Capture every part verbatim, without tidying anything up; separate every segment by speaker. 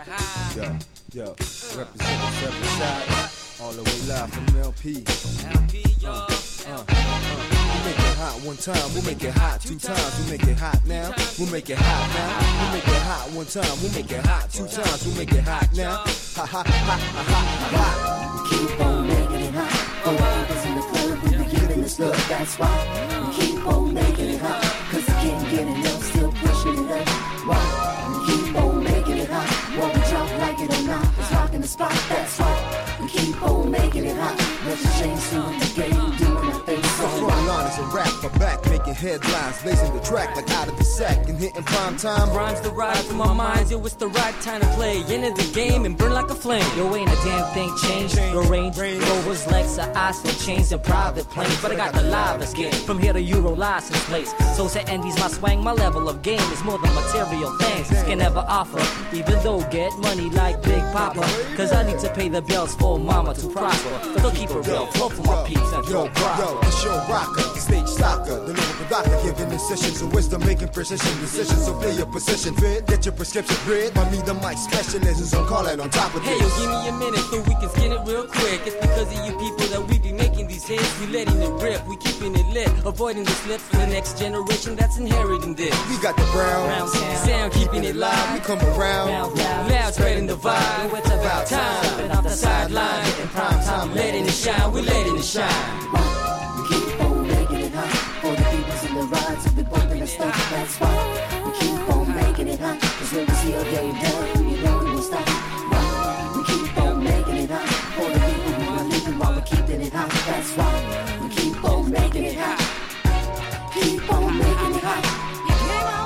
Speaker 1: Yo, yo, represent seven side, all the way live from L P. Uh, uh, uh. We make it hot one time, we'll make it hot two times. We'll make it hot now, we'll make it hot now. We'll make it hot one time, we'll make it hot two times. We'll make it hot now. Ha ha ha ha ha ha.
Speaker 2: We keep on making it hot. For us in the club, we be giving this love. That's why we keep on making it hot. Cause I can't get enough, still pushing it up. Why? We keep on making it hot. Won't we drop like it or not? It's rocking the spot, that's right. We keep on making it hot. Let's change through the game, doing our thing so
Speaker 1: The
Speaker 2: right.
Speaker 1: front line is a rap, but back making headlines, blazing the track like out of the sack and hitting prime time.
Speaker 3: Rhymes the ride through my mind, yo, it's the right time to play. Into the game and burn like a flame. Yo, ain't a damn thing changed. The range, Rovers, Lexa, Iceland, chains and private planes. But I got the livest game from here to Euro license plates. So say Andy's my swang, my level of game is more than material things can never offer. Even though get money like Big Papa, cause I need to pay the bills for mama to prosper. But they'll keep it real, flow for my peeps and
Speaker 1: Yo,
Speaker 3: flow proper.
Speaker 1: yo, the show rocker, the stage stalker, the lyrical doctor giving incisions of wisdom, making precision decisions. So play your position, fit, get your prescription read. By me, the mic specialist, so call it on top of
Speaker 3: Hey,
Speaker 1: this.
Speaker 3: yo, give me a minute so we can skin it real quick. It's because of you people that we be making these hits. We letting it rip, we keeping it lit, avoiding the slips for the next generation that's inheriting this.
Speaker 1: We got the brown,
Speaker 3: Brown sound, sound keeping it live.
Speaker 1: we come around.
Speaker 3: Loud, loud, loud, spreading the vibe. Yo, it's about time, stepping off the sideline, hitting prime time, letting it shine. We letting it shine.
Speaker 2: We keep on making it hot. For the peoples in the rides who be bumping the stuff, that's why we keep on making it hot. Cause when we see a game done, you know we won't stop. Why? We keep on making it hot. For the people who are living while we're keeping it hot, that's why we keep on making it hot. Keep on making it hot.
Speaker 4: You came my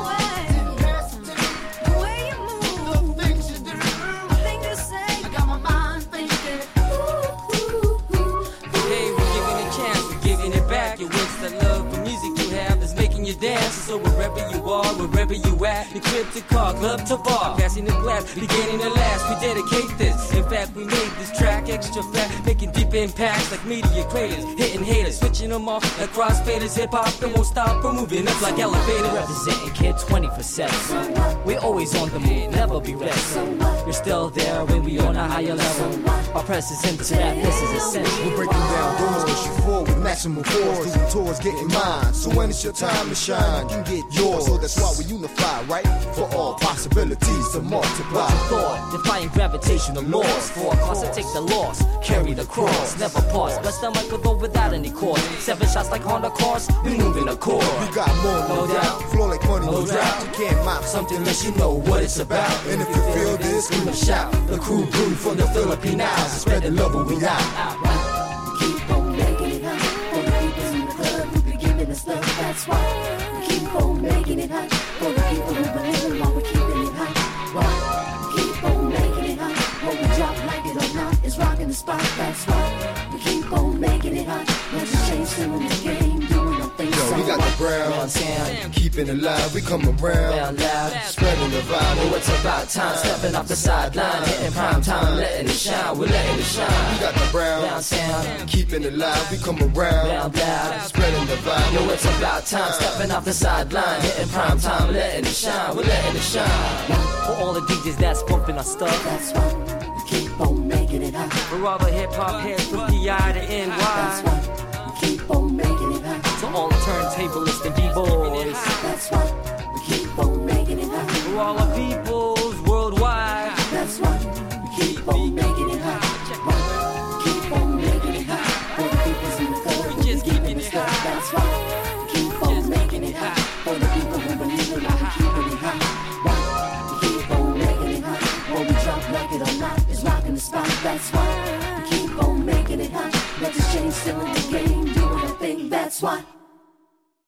Speaker 4: way, the way you move,
Speaker 2: The things you do,
Speaker 4: the thing you say.
Speaker 2: I got my mind thinking. Ooh, ooh, ooh,
Speaker 3: Hey, we're giving it a chance, we're giving it back. Your wits that love for music you have is making you dance. So wherever you are, wherever you at, the crib to car, club to bar, passing the glass, beginning to last. We dedicate this. In fact, we made this track extra fat, making deep impacts like media craters, hitting haters, switching them off like crossfaders. Hip hop, it won't stop, we're moving up like elevators. Representing Kid twenty-four seven. We're always on the move, never be rest. You're still there when we on a higher level. Our presence into that, this is essential.
Speaker 1: We're breaking down doors, push you forward with maximum force. Doing tours, getting mine. So when it's your time to shine, you can get yours. So that's why we unify, right? For all possibilities to multiply.
Speaker 3: Thought, defying gravitational laws. For a cause to take the loss, carry the cross, never pause. Bless the mic with or without any cause. Seven shots like Honda cars, we moving a core.
Speaker 1: You got more, no
Speaker 3: No
Speaker 1: doubt.
Speaker 3: doubt.
Speaker 1: Flow like money, no
Speaker 3: No
Speaker 1: drought.
Speaker 3: doubt.
Speaker 1: You can't mop something unless you know what it's about. And if you feel this, scream and shout. The crew brew from the Philippines. Spread the love when we out.
Speaker 2: We keep on making it hot. For the peoples in the club who be giving us love, that's why we keep on making it hot. For the people who believe while we're keeping it hot. Why? We keep on making it hot. When we drop like it or not, it's rocking the spot, that's why we keep on making it hot. Let's change through the game, doing our thing
Speaker 1: Yo,
Speaker 2: so
Speaker 1: we got the
Speaker 2: right.
Speaker 1: brown,
Speaker 3: sound,
Speaker 1: keeping it live. We come around,
Speaker 3: loud, loud.
Speaker 1: spreading the vibe.
Speaker 3: Yo, it's about time, stepping off the sideline, hitting prime time, letting it shine, we're letting it
Speaker 1: We
Speaker 3: shine.
Speaker 1: got the brown,
Speaker 3: Loud sound,
Speaker 1: keeping it live. We come around,
Speaker 3: loud, loud.
Speaker 1: spreading the vibe.
Speaker 3: Yo, it's about time, stepping off the sideline, hitting prime time, letting it shine, we're letting it shine. For all the D Js that's bumping our stuff,
Speaker 2: That's why we keep on making it hot.
Speaker 3: for all the hip hop heads from P I to N
Speaker 2: That's
Speaker 3: Y,
Speaker 2: why we keep on making it hot.
Speaker 3: to all the turntablists and B-boys,
Speaker 2: That's why we keep on making it hot.
Speaker 3: for all the peoples worldwide.
Speaker 2: That's why we keep on making it hot. Why? Keep on making it hot. For the peoples in the club,
Speaker 3: We just
Speaker 2: we
Speaker 3: keeping
Speaker 2: keeping
Speaker 3: it
Speaker 2: it hot.
Speaker 3: hot.
Speaker 2: That's why we keep on making it hot. For the people who believe it, while we keeping it hot. Why? We keep on making it hot. When we drop like it or not, it's rocking the spot. That's why we keep on making it hot. Let's just change still in the game, doing our thing. That's why.